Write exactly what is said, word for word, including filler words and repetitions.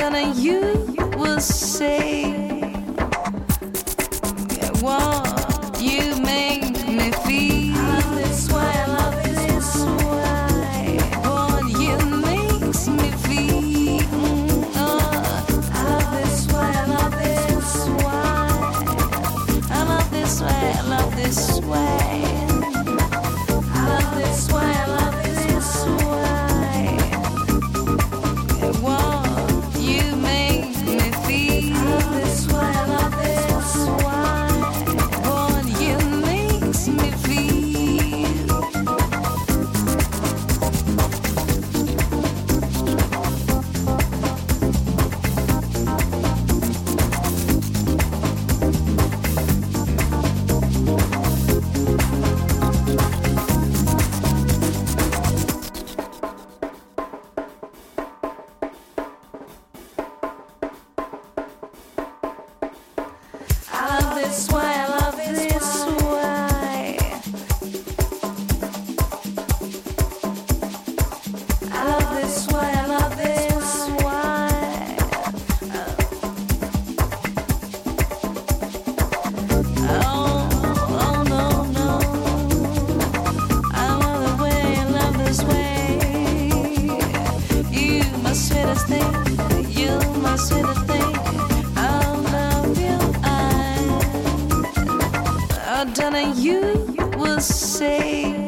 don't know you will say what you make me feel. I love this way, I love this way. What you makes me feel. Oh, I love this way, I love this way. I love this way, I love this way. I love this way, I love this way. What you make me feel. I love this way, I love this way. What you makes me feel. I love this way, I love this way. I love this way, I love this way. Oh, oh no, no. I love the way, I love this way. You my sweetest thing, you my sweetest thing. I love you, I, I don't know you will say.